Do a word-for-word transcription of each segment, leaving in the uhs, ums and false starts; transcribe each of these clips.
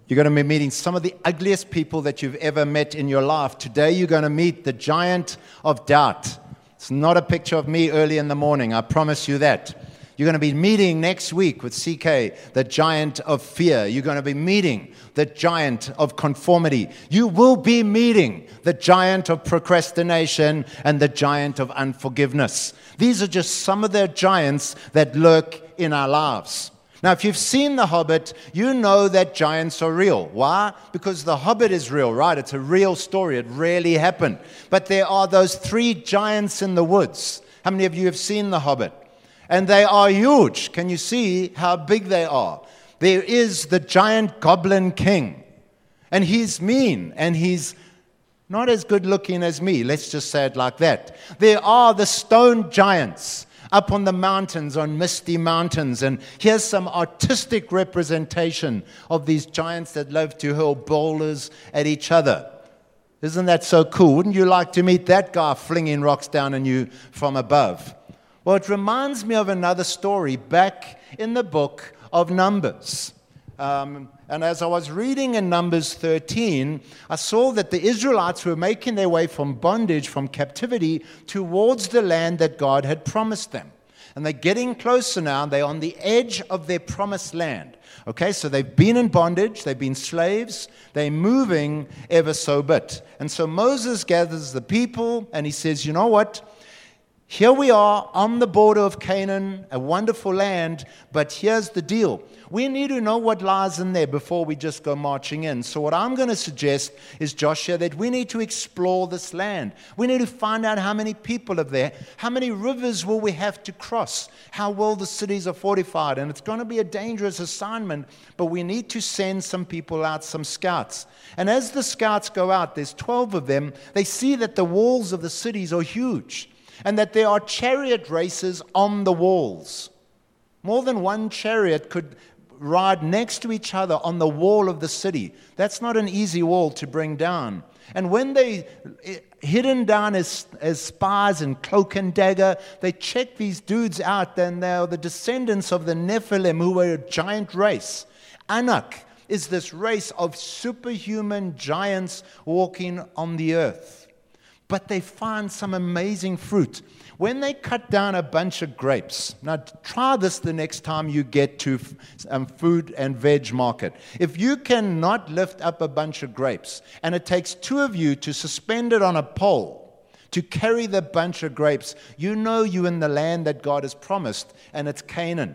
You're going to be meeting some of the ugliest people that you've ever met in your life. Today you're going to meet the giant of doubt. It's not a picture of me early in the morning, I promise you that. You're going to be meeting next week with C K, the giant of fear. You're going to be meeting the giant of conformity. You will be meeting the giant of procrastination and the giant of unforgiveness. These are just some of the giants that lurk in our lives. Now, if you've seen The Hobbit, you know that giants are real. Why? Because The Hobbit is real, right? It's a real story. It really happened. But there are those three giants in the woods. How many of you have seen The Hobbit? And they are huge. Can you see how big they are? There is the giant goblin king. And he's mean, and he's not as good looking as me. Let's just say it like that. There are the stone giants up on the mountains, on misty mountains. And here's some artistic representation of these giants that love to hurl boulders at each other. Isn't that so cool? Wouldn't you like to meet that guy flinging rocks down on you from above? Well, it reminds me of another story back in the book of Numbers. Um, and as I was reading in Numbers thirteen, I saw that the Israelites were making their way from bondage, from captivity, towards the land that God had promised them. And they're getting closer now. They're on the edge of their promised land. Okay, so they've been in bondage. They've been slaves. They're moving ever so bit. And so Moses gathers the people, and he says, you know what? Here we are on the border of Canaan, a wonderful land, but here's the deal. We need to know what lies in there before we just go marching in. So what I'm going to suggest is, Joshua, that we need to explore this land. We need to find out how many people are there, how many rivers will we have to cross, how well the cities are fortified. And it's going to be a dangerous assignment, but we need to send some people out, some scouts. And as the scouts go out, there's twelve of them, they see that the walls of the cities are huge, and that there are chariot races on the walls. More than one chariot could ride next to each other on the wall of the city. That's not an easy wall to bring down. And when they, hidden down as, as spies in cloak and dagger, they check these dudes out, and they are the descendants of the Nephilim, who were a giant race. Anak is this race of superhuman giants walking on the earth. But they find some amazing fruit. When they cut down a bunch of grapes, now try this the next time you get to um, food and veg market. If you cannot lift up a bunch of grapes, and it takes two of you to suspend it on a pole to carry the bunch of grapes, you know you're in the land that God has promised, and it's Canaan.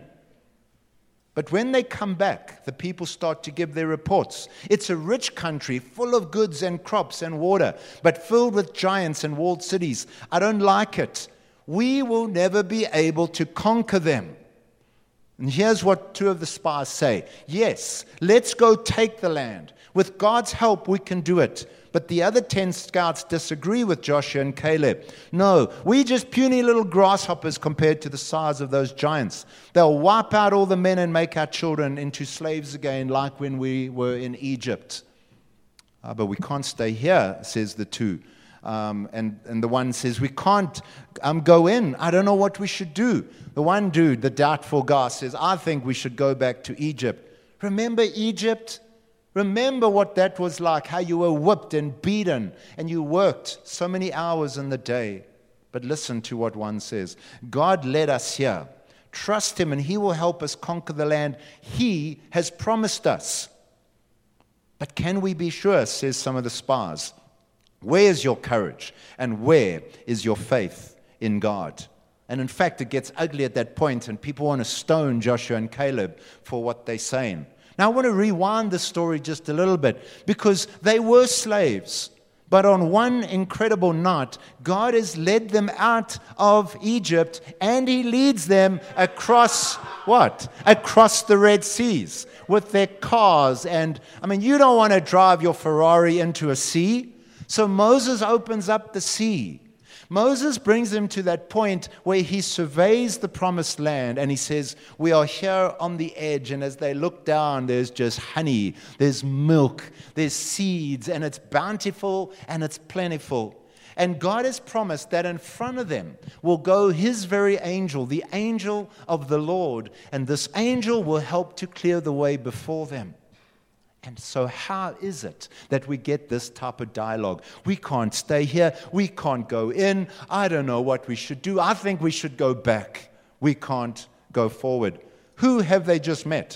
But when they come back, the people start to give their reports. It's a rich country full of goods and crops and water, but filled with giants and walled cities. I don't like it. We will never be able to conquer them. And here's what two of the spies say. Yes, let's go take the land. With God's help, we can do it. But the other ten scouts disagree with Joshua and Caleb. No, we just puny little grasshoppers compared to the size of those giants. They'll wipe out all the men and make our children into slaves again, like when we were in Egypt. Ah, but we can't stay here, says the two. Um, and, and the one says, we can't um, go in. I don't know what we should do. The one dude, the doubtful guy, says, I think we should go back to Egypt. Remember Egypt? Remember what that was like, how you were whipped and beaten, and you worked so many hours in the day. But listen to what one says. God led us here. Trust Him, and He will help us conquer the land He has promised us. But can we be sure, says some of the spies. Where is your courage, and where is your faith in God? And in fact, it gets ugly at that point, and people want to stone Joshua and Caleb for what they're saying. Now, I want to rewind the story just a little bit, because they were slaves. But on one incredible night, God has led them out of Egypt, and He leads them across what? Across the Red Seas with their cars. And, I mean, you don't want to drive your Ferrari into a sea. So Moses opens up the sea. Moses brings them to that point where he surveys the promised land, and he says, we are here on the edge, and as they look down, there's just honey, there's milk, there's seeds, and it's bountiful and it's plentiful. And God has promised that in front of them will go His very angel, the angel of the Lord, and this angel will help to clear the way before them. And so how is it that we get this type of dialogue? We can't stay here. We can't go in. I don't know what we should do. I think we should go back. We can't go forward. Who have they just met?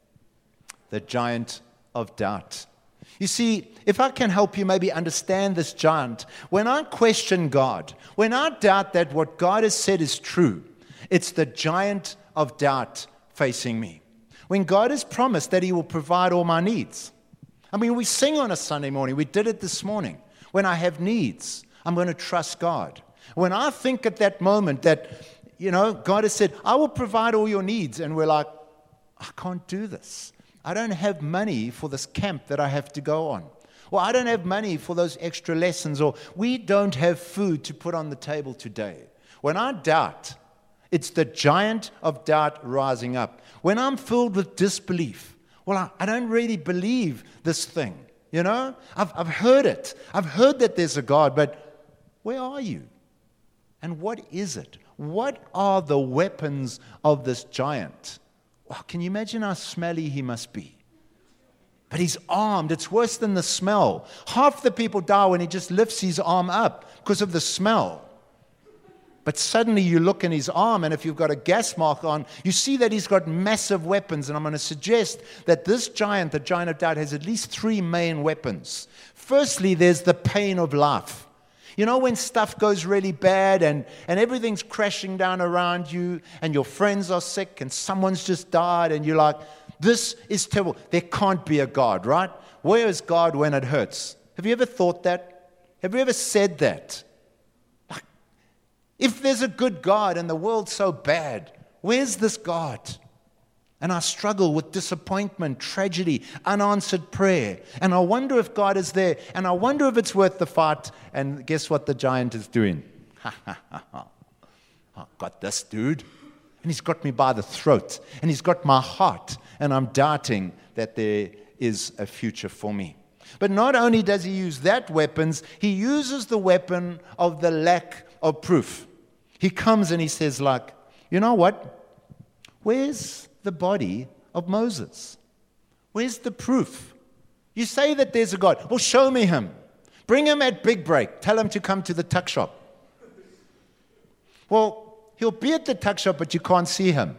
The giant of doubt. You see, if I can help you maybe understand this giant, when I question God, when I doubt that what God has said is true, it's the giant of doubt facing me. When God has promised that He will provide all my needs. I mean, we sing on a Sunday morning. We did it this morning. When I have needs, I'm going to trust God. When I think at that moment that, you know, God has said, I will provide all your needs, and we're like, I can't do this. I don't have money for this camp that I have to go on. Or I don't have money for those extra lessons. Or we don't have food to put on the table today. When I doubt, it's the giant of doubt rising up. When I'm filled with disbelief, well, I, I don't really believe this thing. You know, I've, I've heard it. I've heard that there's a God, but where are you? And what is it? What are the weapons of this giant? Well, can you imagine how smelly he must be? But he's armed. It's worse than the smell. Half the people die when he just lifts his arm up because of the smell. But suddenly you look in his arm, and if you've got a gas mark on, you see that he's got massive weapons. And I'm going to suggest that this giant, the giant of doubt, has at least three main weapons. Firstly, there's the pain of life. You know, when stuff goes really bad and, and everything's crashing down around you and your friends are sick and someone's just died and you're like, this is terrible. There can't be a God, right? Where is God when it hurts? Have you ever thought that? Have you ever said that? Like, if there's a good God and the world's so bad, where's this God? And I struggle with disappointment, tragedy, unanswered prayer. And I wonder if God is there. And I wonder if it's worth the fight. And guess what the giant is doing? Ha, ha, ha, ha. I got this dude. And he's got me by the throat. And he's got my heart. And I'm doubting that there is a future for me. But not only does he use that weapons, he uses the weapon of the lack of proof. He comes and he says, like, you know what? Where's the body of Moses? Where's the proof? You say that there's a God. Well, show me him. Bring him at Big Break. Tell him to come to the tuck shop. Well, he'll be at the tuck shop, but you can't see him.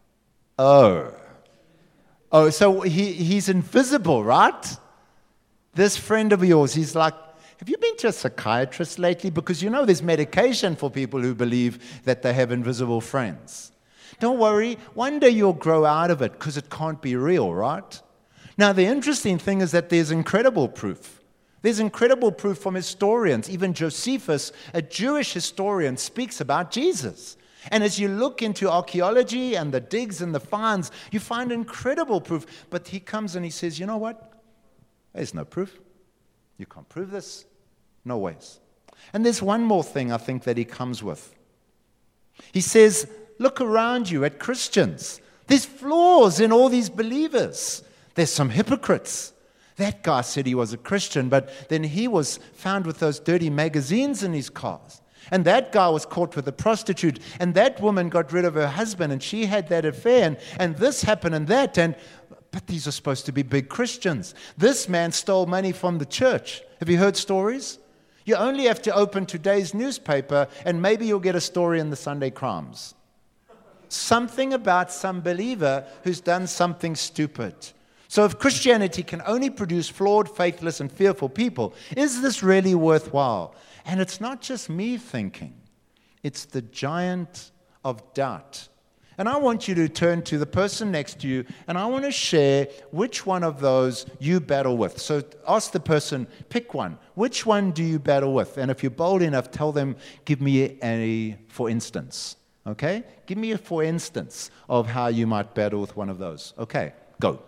Oh. Oh, so he, he's invisible, right? This friend of yours, he's like, have you been to a psychiatrist lately? Because you know there's medication for people who believe that they have invisible friends. Don't worry, one day you'll grow out of it because it can't be real, right? Now, the interesting thing is that there's incredible proof. There's incredible proof from historians. Even Josephus, a Jewish historian, speaks about Jesus. And as you look into archaeology and the digs and the finds, you find incredible proof. But he comes and he says, you know what? There's no proof. You can't prove this. No ways. And there's one more thing I think that he comes with. He says, look around you at Christians. There's flaws in all these believers. There's some hypocrites. That guy said he was a Christian, but then he was found with those dirty magazines in his cars. And that guy was caught with a prostitute. And that woman got rid of her husband, and she had that affair. And, and this happened and that. And but these are supposed to be big Christians. This man stole money from the church. Have you heard stories? You only have to open today's newspaper, and maybe you'll get a story in the Sunday Crimes. Something about some believer who's done something stupid. So if Christianity can only produce flawed, faithless, and fearful people, is this really worthwhile? And it's not just me thinking. It's the giant of doubt. And I want you to turn to the person next to you, and I want to share which one of those you battle with. So ask the person, pick one. Which one do you battle with? And if you're bold enough, tell them, give me a for instance. Okay? Give me a for instance of how you might battle with one of those. Okay, go.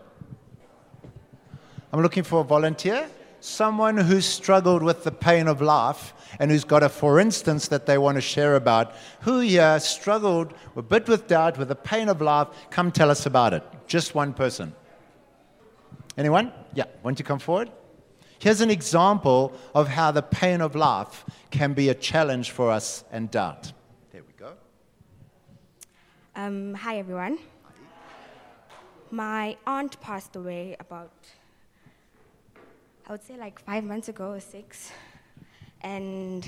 I'm looking for a volunteer. Someone who's struggled with the pain of life and who's got a for instance that they want to share about. Who here struggled a bit with doubt, with the pain of life? Come tell us about it. Just one person. Anyone? Yeah, want to come forward? Here's an example of how the pain of life can be a challenge for us and doubt. There we go. Um, hi, everyone. My aunt passed away about I would say like five months ago or six. And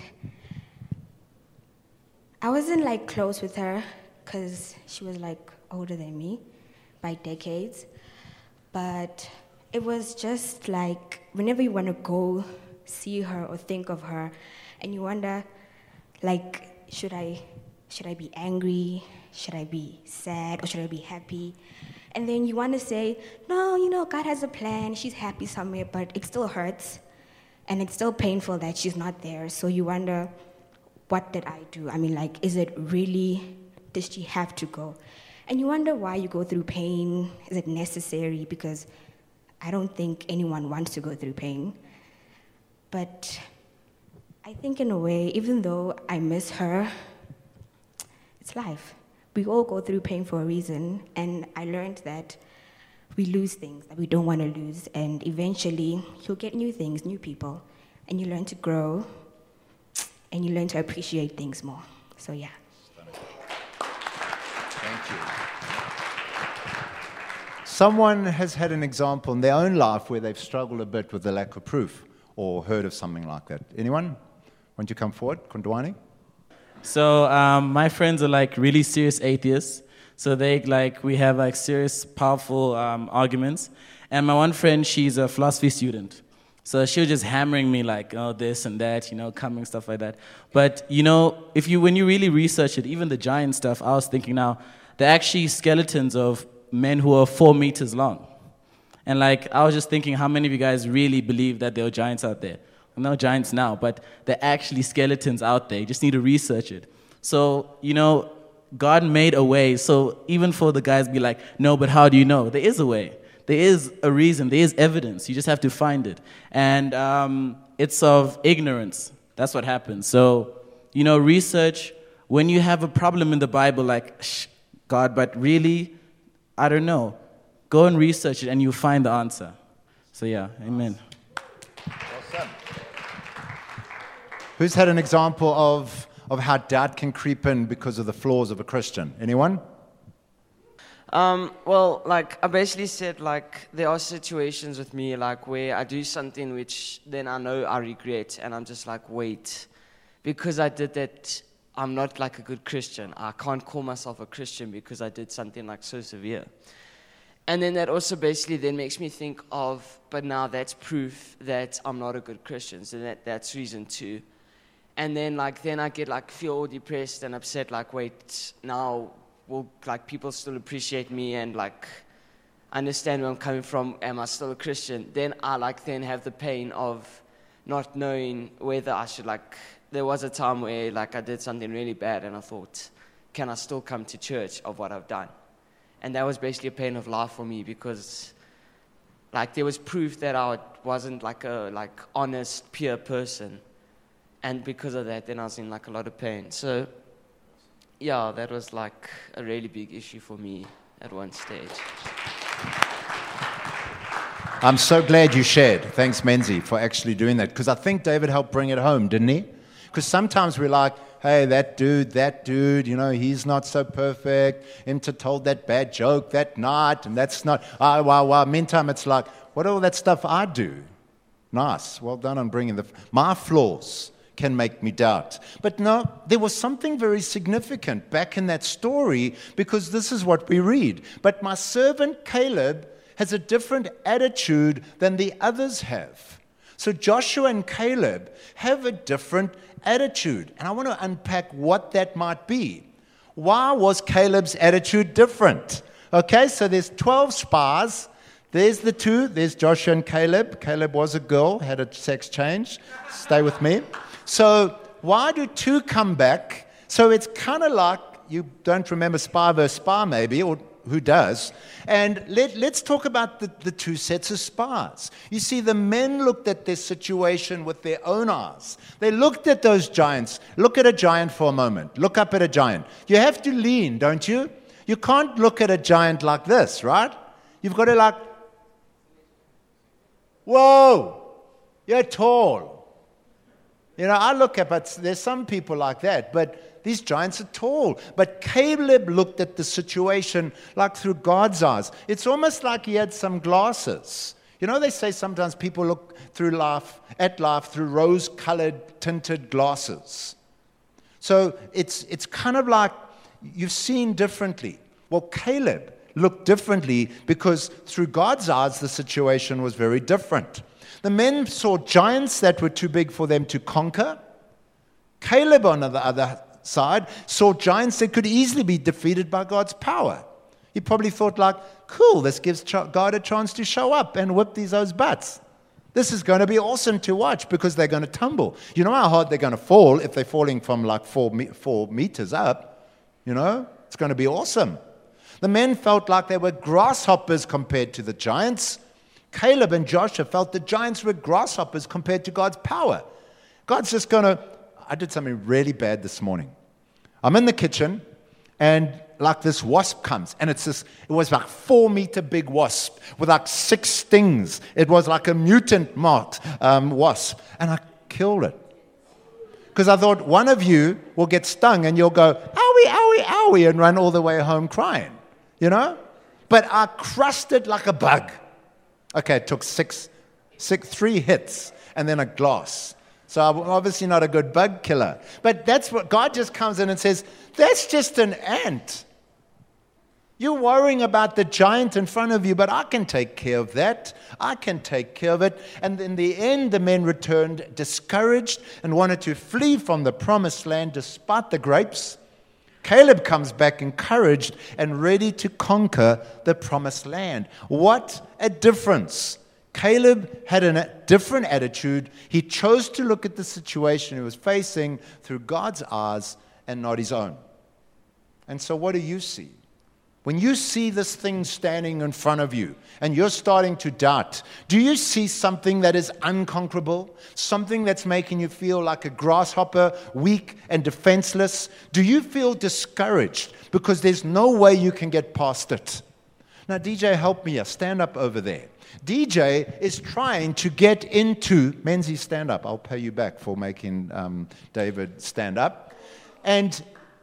I wasn't like close with her because she was like older than me by decades. But it was just like whenever you want to go see her or think of her, and you wonder, like, should I, should I be angry? Should I be sad? Or should I be happy? And then you want to say, no, you know, God has a plan. She's happy somewhere, but it still hurts. And it's still painful that she's not there. So you wonder, what did I do? I mean, like, is it really, does she have to go? And you wonder why you go through pain. Is it necessary? Because I don't think anyone wants to go through pain. But I think in a way, even though I miss her, it's life. We all go through pain for a reason, and I learned that we lose things that we don't want to lose, and eventually you'll get new things, new people, and you learn to grow, and you learn to appreciate things more. So yeah. Thank you. Someone has had an example in their own life where they've struggled a bit with the lack of proof or heard of something like that. Anyone? Want you to come forward? Kundwani? So um, my friends are like really serious atheists. So they like we have like serious, powerful um, arguments. And my one friend, she's a philosophy student. So she was just hammering me like, oh, this and that, you know, coming, stuff like that. But, you know, if you when you really research it, even the giant stuff, I was thinking now, they're actually skeletons of men who are four meters long. And like, I was just thinking, how many of you guys really believe that there are giants out there? No giants now, but they're actually skeletons out there. You just need to research it. So, you know, God made a way. So even for the guys be like, no, but how do you know? There is a way. There is a reason. There is evidence. You just have to find it. And um, it's of ignorance. That's what happens. So, you know, research. When you have a problem in the Bible, like, shh, God, but really, I don't know. Go and research it and you'll find the answer. So yeah, amen. Awesome. Who's had an example of, of how doubt can creep in because of the flaws of a Christian? Anyone? Um, well, like, I basically said, like, there are situations with me, like, where I do something which then I know I regret, and I'm just like, wait, because I did that, I'm not, like, a good Christian. I can't call myself a Christian because I did something, like, so severe. And then that also basically then makes me think of, but now that's proof that I'm not a good Christian, so that, that's reason two. And then, like, then I get, like, feel all depressed and upset, like, wait, now will, like, people still appreciate me and, like, understand where I'm coming from? Am I still a Christian? Then I, like, then have the pain of not knowing whether I should, like, there was a time where, like, I did something really bad and I thought, can I still come to church of what I've done? And that was basically a pain of life for me because, like, there was proof that I wasn't, like, a, like, honest, pure person. And because of that, then I was in, like, a lot of pain. So, yeah, that was, like, a really big issue for me at one stage. I'm so glad you shared. Thanks, Menzi, for actually doing that. Because I think David helped bring it home, didn't he? Because sometimes we're like, hey, that dude, that dude, you know, he's not so perfect. Inter told that bad joke that night, and that's not, ah, wow, wow. Meantime, it's like, what all that stuff I do? Nice. Well done on bringing the, my flaws can make me doubt. But no, there was something very significant back in that story because this is what we read. But my servant Caleb has a different attitude than the others have. So Joshua and Caleb have a different attitude. And I want to unpack what that might be. Why was Caleb's attitude different? Okay, so there's twelve spies. There's the two. There's Joshua and Caleb. Caleb was a girl, had a sex change. Stay with me. So why do two come back? So it's kind of like, you don't remember spy versus spy maybe, or who does? And let, let's talk about the, the two sets of spies. You see, the men looked at their situation with their own eyes. They looked at those giants. Look at a giant for a moment. Look up at a giant. You have to lean, don't you? You can't look at a giant like this, right? You've got to like, whoa, you're tall. You know, I look at, but there's some people like that, but these giants are tall. But Caleb looked at the situation like through God's eyes. It's almost like he had some glasses. You know, they say sometimes people look through life, at life through rose-colored tinted glasses. So it's, it's kind of like you've seen differently. Well, Caleb looked differently because through God's eyes, the situation was very different. The men saw giants that were too big for them to conquer. Caleb, on the other side, saw giants that could easily be defeated by God's power. He probably thought like, cool, this gives God a chance to show up and whip these those butts. This is going to be awesome to watch because they're going to tumble. You know how hard they're going to fall if they're falling from like four, me- four meters up? You know, it's going to be awesome. The men felt like they were grasshoppers compared to the giants. Caleb and Joshua felt the giants were grasshoppers compared to God's power. God's just going to... I did something really bad this morning. I'm in the kitchen, and like this wasp comes, and it's this, it was like four meter big wasp with like six stings. It was like a mutant marked um, wasp, and I killed it. Because I thought one of you will get stung, and you'll go, owie, owie, owie, and run all the way home crying, you know? But I crushed it like a bug. Okay, it took six, six, three hits, and then a glass. So I'm obviously not a good bug killer. But that's what God just comes in and says, that's just an ant. You're worrying about the giant in front of you, but I can take care of that. I can take care of it. And in the end, the men returned discouraged and wanted to flee from the promised land despite the grapes. Caleb comes back encouraged and ready to conquer the promised land. What a difference. Caleb had a different attitude. He chose to look at the situation he was facing through God's eyes and not his own. And so what do you see? When you see this thing standing in front of you and you're starting to doubt, do you see something that is unconquerable? Something that's making you feel like a grasshopper, weak and defenseless? Do you feel discouraged because there's no way you can get past it? Now, D J, help me here. Stand up over there. D J is trying to get into Menzies, stand up. I'll pay you back for making um, David stand up. And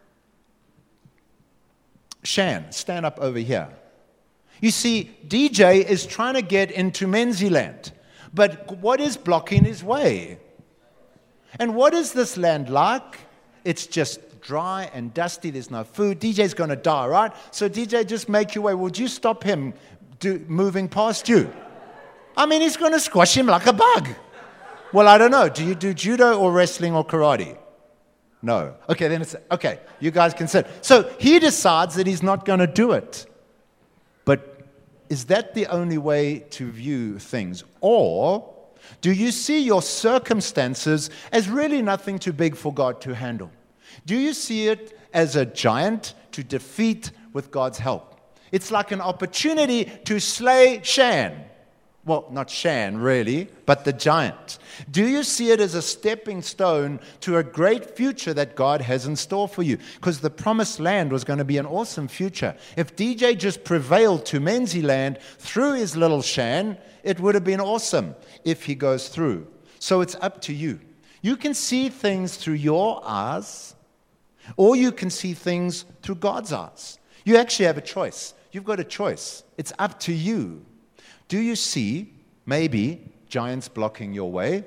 Shan, stand up over here. You see, D J is trying to get into Menzies, but what is blocking his way? And what is this land like? It's just dry and dusty. There's no food. D J's going to die, right? So D J, just make your way. Would you stop him do, moving past you? I mean, he's going to squash him like a bug. Well, I don't know. Do you do judo or wrestling or karate? No. Okay, then it's, okay, you guys can sit. So he decides that he's not going to do it. But is that the only way to view things? Or do you see your circumstances as really nothing too big for God to handle? Do you see it as a giant to defeat with God's help? It's like an opportunity to slay Shan. Well, not Shan, really, but the giant. Do you see it as a stepping stone to a great future that God has in store for you? Because the promised land was going to be an awesome future. If D J just prevailed to Menzies land through his little Shan, it would have been awesome if he goes through. So it's up to you. You can see things through your eyes, or you can see things through God's eyes. You actually have a choice. You've got a choice. It's up to you. Do you see, maybe, giants blocking your way?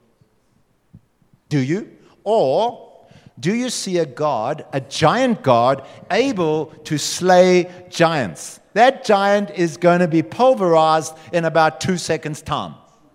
Do you? Or do you see a God, a giant God, able to slay giants? That giant is going to be pulverized in about two seconds' time.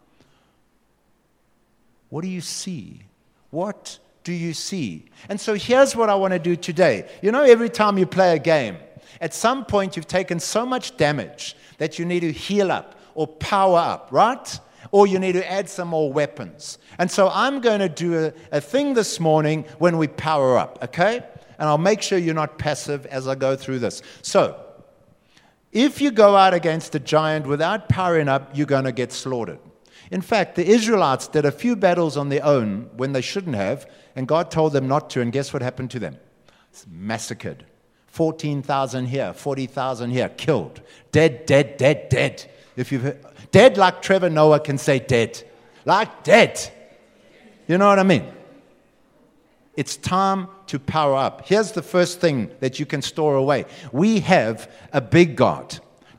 What do you see? What do you see? And so here's what I want to do today. You know, every time you play a game, at some point you've taken so much damage that you need to heal up or power up, right? Or you need to add some more weapons. And so I'm going to do a, a thing this morning when we power up, okay? And I'll make sure you're not passive as I go through this. So, if you go out against a giant without powering up, you're going to get slaughtered. In fact, the Israelites did a few battles on their own when they shouldn't have, and God told them not to, and guess what happened to them? It's massacred. fourteen thousand here, forty thousand here, killed. Dead, dead, dead, dead. If you've heard, dead like Trevor Noah can say dead. Like dead. You know what I mean? It's time to power up. Here's the first thing that you can store away. We have a big God.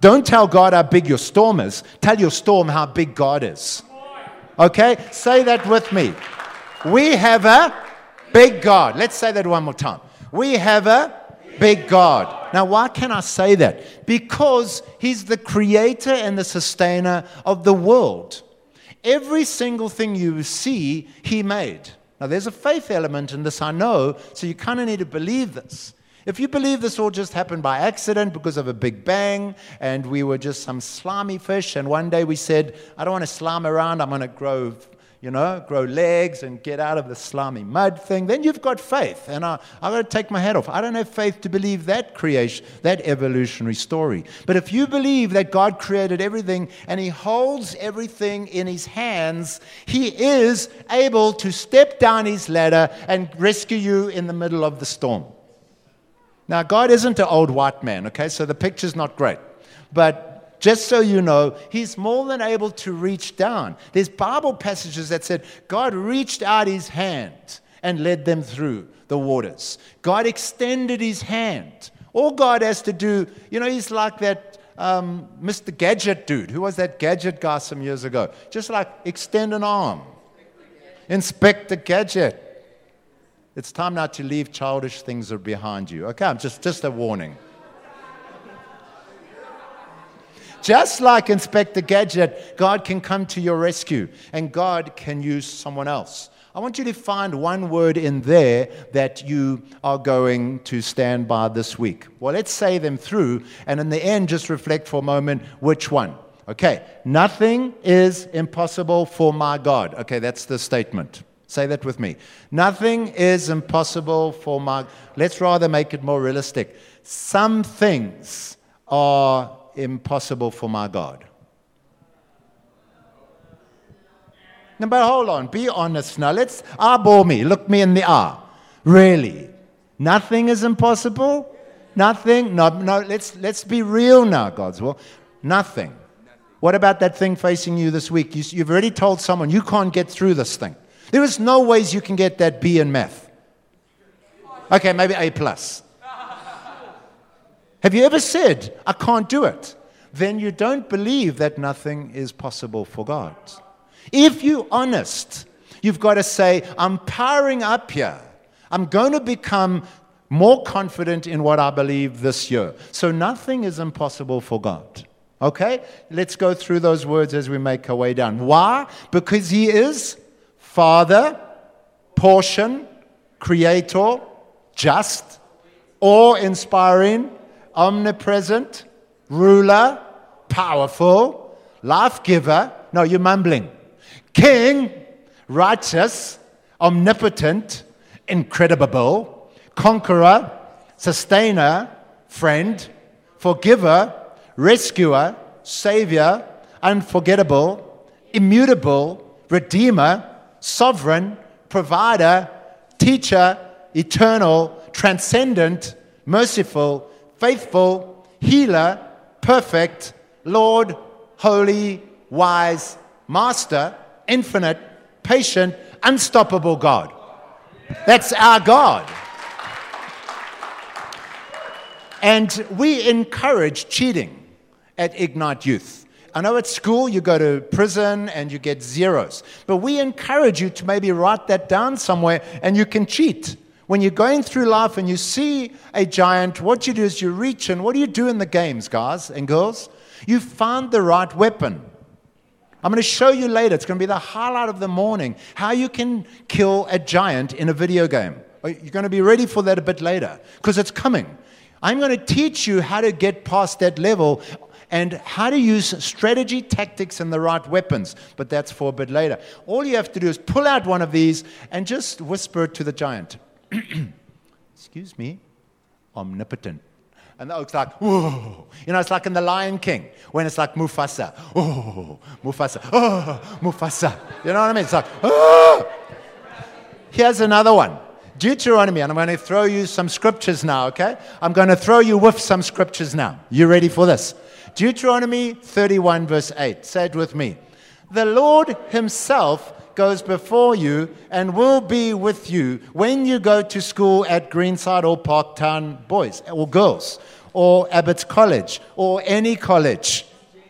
Don't tell God how big your storm is. Tell your storm how big God is. Okay? Say that with me. We have a big God. Let's say that one more time. We have a big God. Now, why can I say that? Because He's the creator and the sustainer of the world. Every single thing you see, He made. Now, there's a faith element in this, I know, so you kind of need to believe this. If you believe this all just happened by accident because of a big bang, and we were just some slimy fish, and one day we said, I don't want to slime around, I'm going to grow, you know, grow legs and get out of the slimy mud thing, then you've got faith. And I, I've got to take my hat off. I don't have faith to believe that creation, that evolutionary story. But if you believe that God created everything and He holds everything in His hands, He is able to step down His ladder and rescue you in the middle of the storm. Now, God isn't an old white man, okay? So the picture's not great. But just so you know, He's more than able to reach down. There's Bible passages that said God reached out His hand and led them through the waters. God extended His hand. All God has to do, you know, He's like that um, Mister Gadget dude. Who was that Gadget guy some years ago? Just like extend an arm. Inspector Gadget. It's time now to leave childish things are behind you. Okay, I'm just, just a warning. Just like Inspector Gadget, God can come to your rescue, and God can use someone else. I want you to find one word in there that you are going to stand by this week. Well, let's say them through, and in the end, just reflect for a moment which one. Okay, nothing is impossible for my God. Okay, that's the statement. Say that with me. Nothing is impossible for my... Let's rather make it more realistic. Some things are impossible for my God. No, but hold on. Be honest now. Let's eyeball me. Look me in the eye. Really? Nothing is impossible? Nothing? No, no. Let's, let's be real now, God's will. Nothing. What about that thing facing you this week? You, you've already told someone you can't get through this thing. There is no ways you can get that B in math. Okay, maybe A plus. Have you ever said, I can't do it? Then you don't believe that nothing is possible for God. If you're honest, you've got to say, I'm powering up here. I'm going to become more confident in what I believe this year. So nothing is impossible for God. Okay? Let's go through those words as we make our way down. Why? Because He is Father, portion, creator, just, awe-inspiring, omnipresent, ruler, powerful, life-giver. No, you're mumbling. King, righteous, omnipotent, incredible, conqueror, sustainer, friend, forgiver, rescuer, savior, unforgettable, immutable, redeemer, sovereign, provider, teacher, eternal, transcendent, merciful, faithful, healer, perfect, Lord, holy, wise, master, infinite, patient, unstoppable God. That's our God. And we encourage cheating at Ignite Youth. I know at school you go to prison and you get zeros. But we encourage you to maybe write that down somewhere and you can cheat. When you're going through life and you see a giant, what you do is you reach and what do you do in the games, guys and girls? You find the right weapon. I'm going to show you later. It's going to be the highlight of the morning, how you can kill a giant in a video game. You're going to be ready for that a bit later because it's coming. I'm going to teach you how to get past that level and how to use strategy, tactics, and the right weapons. But that's for a bit later. All you have to do is pull out one of these and just whisper it to the giant. Excuse me, omnipotent. And the oak's like, whoa. You know, it's like in The Lion King, when it's like Mufasa. Oh, Mufasa. Oh, Mufasa. You know what I mean? It's like, oh. Here's another one. Deuteronomy, and I'm going to throw you some scriptures now, okay? I'm going to throw you with some scriptures now. You ready for this? Deuteronomy thirty-one, verse eight. Say it with me. The Lord Himself goes before you and will be with you when you go to school at Greenside or Parktown, boys or girls. or Abbott's College or any college.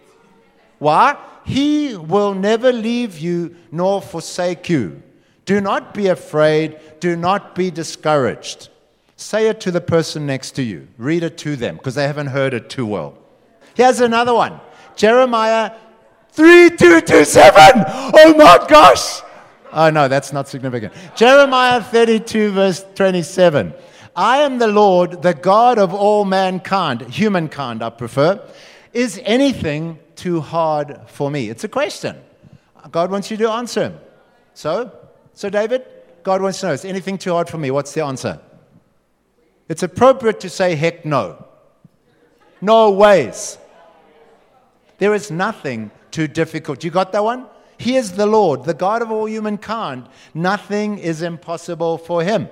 Why? He will never leave you nor forsake you. Do not be afraid. Do not be discouraged. Say it to the person next to you. Read it to them because they haven't heard it too well. Here's another one. Jeremiah three two two seven. Oh my gosh. Oh no, that's not significant. Jeremiah thirty-two verse twenty-seven. I am the Lord, the God of all mankind, humankind I prefer. Is anything too hard for me? It's a question. God wants you to answer him. So, so David, God wants to know, is anything too hard for me? What's the answer? It's appropriate to say, heck no. No ways. There is nothing too difficult. You got that one? He is the Lord, the God of all humankind. Nothing is impossible for him.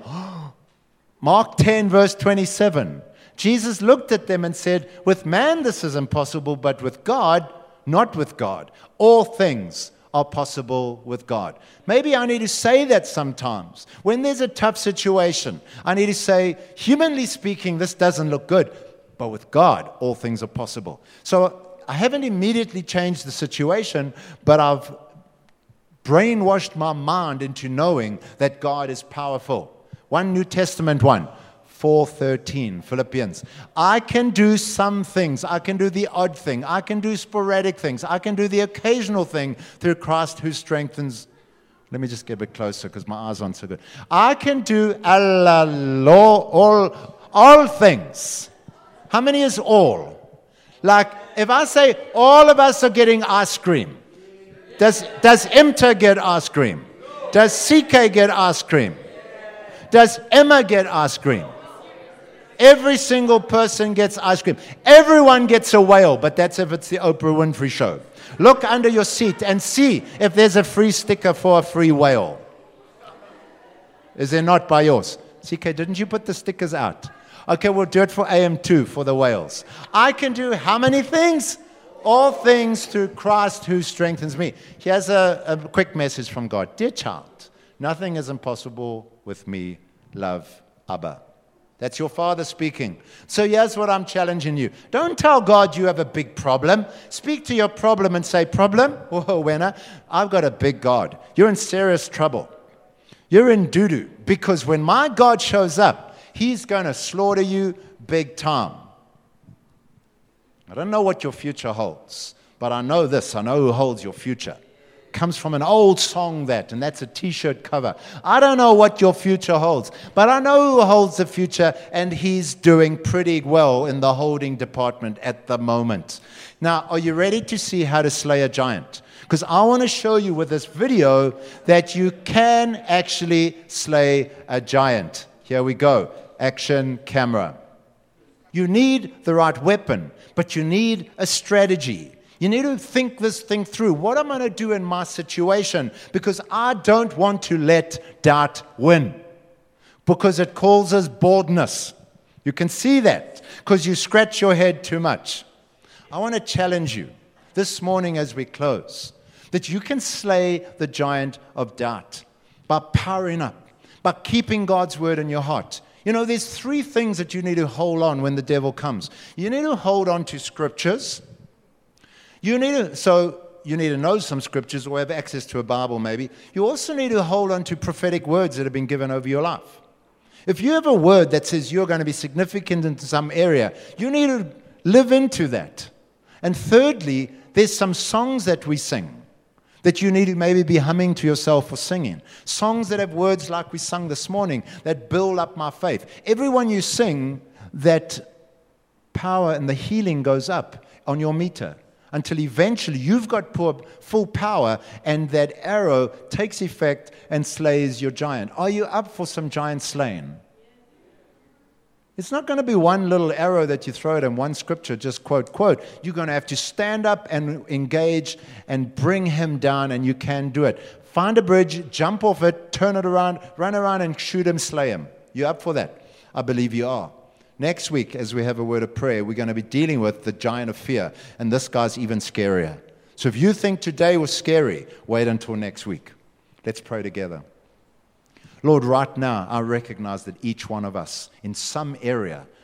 Mark ten, verse twenty-seven. Jesus looked at them and said, with man this is impossible, but with God, not with God. All things are possible with God. Maybe I need to say that sometimes. When there's a tough situation, I need to say, humanly speaking, this doesn't look good, but with God, all things are possible. So I haven't immediately changed the situation, but I've brainwashed my mind into knowing that God is powerful. One New Testament one. four thirteen, Philippians. I can do some things. I can do the odd thing. I can do sporadic things. I can do the occasional thing through Christ who strengthens. Let me just get a bit closer because my eyes aren't so good. I can do all, all, all things. How many is all? Like, if I say all of us are getting ice cream, does, does Imta get ice cream? Does C K get ice cream? Does Emma get ice cream? Every single person gets ice cream. Everyone gets a whale, but that's if it's the Oprah Winfrey Show. Look under your seat and see if there's a free sticker for a free whale. Is there not by yours? C K, didn't you put the stickers out? Okay, we'll do it for A M two, for the whales. I can do how many things? All things through Christ who strengthens me. Here's a, a quick message from God. Dear child, nothing is impossible with me. Love, Abba. That's your Father speaking. So here's what I'm challenging you. Don't tell God you have a big problem. Speak to your problem and say, problem? Whoa, Wenna, I've got a big God. You're in serious trouble. You're in doo-doo. Because when my God shows up, he's going to slaughter you big time. I don't know what your future holds, but I know this. I know who holds your future. Comes from an old song that, and that's a t-shirt cover. I don't know what your future holds, but I know who holds the future, and he's doing pretty well in the holding department at the moment. Now, are you ready to see how to slay a giant? Because I want to show you with this video that you can actually slay a giant. Here we go. Action camera. You need the right weapon, but you need a strategy. You need to think this thing through. What am I going to do in my situation? Because I don't want to let doubt win. Because it causes boredness. You can see that because you scratch your head too much. I want to challenge you this morning as we close that you can slay the giant of doubt by powering up, by keeping God's word in your heart. You know, there's three things that you need to hold on when the devil comes. You need to hold on to scriptures. You need to, so you need to know some scriptures or have access to a Bible maybe. You also need to hold on to prophetic words that have been given over your life. If you have a word that says you're going to be significant in some area, you need to live into that. And thirdly, there's some songs that we sing that you need to maybe be humming to yourself or singing. Songs that have words like we sung this morning that build up my faith. Everyone you sing, that power and the healing goes up on your meter until eventually you've got full power and that arrow takes effect and slays your giant. Are you up for some giant slaying? It's not going to be one little arrow that you throw at him, one scripture, just quote, quote. You're going to have to stand up and engage and bring him down, and you can do it. Find a bridge, jump off it, turn it around, run around and shoot him, slay him. You up for that? I believe you are. Next week, as we have a word of prayer, we're going to be dealing with the giant of fear, and this guy's even scarier. So if you think today was scary, wait until next week. Let's pray together. Lord, right now, I recognize that each one of us, in some area,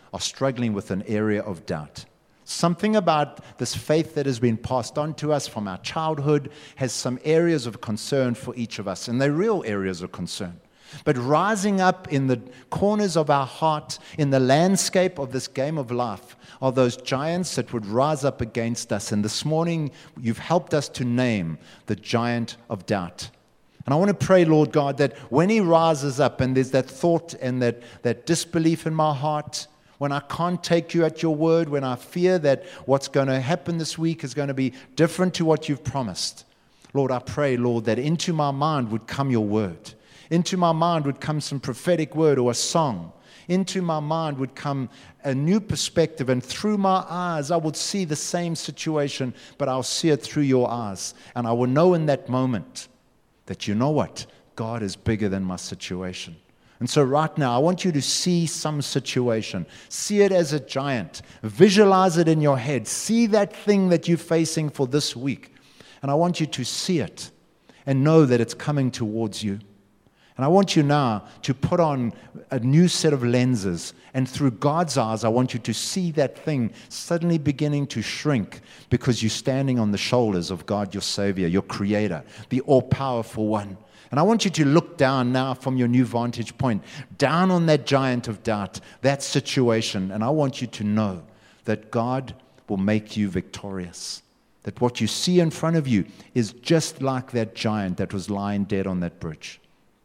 are struggling with an area of doubt. Something about this faith that has been passed on to us from our childhood has some areas of concern for each of us, and they're real areas of concern. But rising up in the corners of our heart, in the landscape of this game of life, are those giants that would rise up against us. And this morning, you've helped us to name the giant of doubt. And I want to pray, Lord God, that when he rises up and there's that thought and that, that disbelief in my heart, when I can't take you at your word, when I fear that what's going to happen this week is going to be different to what you've promised, Lord, I pray, Lord, that into my mind would come your word. Into my mind would come some prophetic word or a song. Into my mind would come a new perspective, and through my eyes I would see the same situation, but I'll see it through your eyes. And I will know in that moment that, you know what, God is bigger than my situation. And so right now, I want you to see some situation. See it as a giant. Visualize it in your head. See that thing that you're facing for this week. And I want you to see it and know that it's coming towards you. And I want you now to put on a new set of lenses. And through God's eyes, I want you to see that thing suddenly beginning to shrink because you're standing on the shoulders of God, your Savior, your Creator, the all-powerful one. And I want you to look down now from your new vantage point, down on that giant of doubt, that situation. And I want you to know that God will make you victorious. That what you see in front of you is just like that giant that was lying dead on that bridge.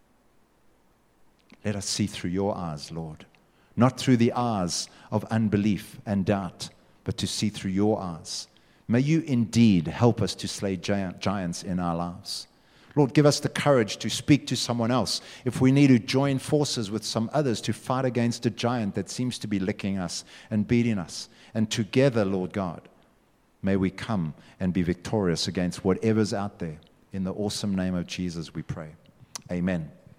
Let us see through your eyes, Lord. Not through the eyes of unbelief and doubt, but to see through your eyes. May you indeed help us to slay giants in our lives. Lord, give us the courage to speak to someone else if we need to join forces with some others to fight against a giant that seems to be licking us and beating us. And together, Lord God, may we come and be victorious against whatever's out there. In the awesome name of Jesus, we pray. Amen.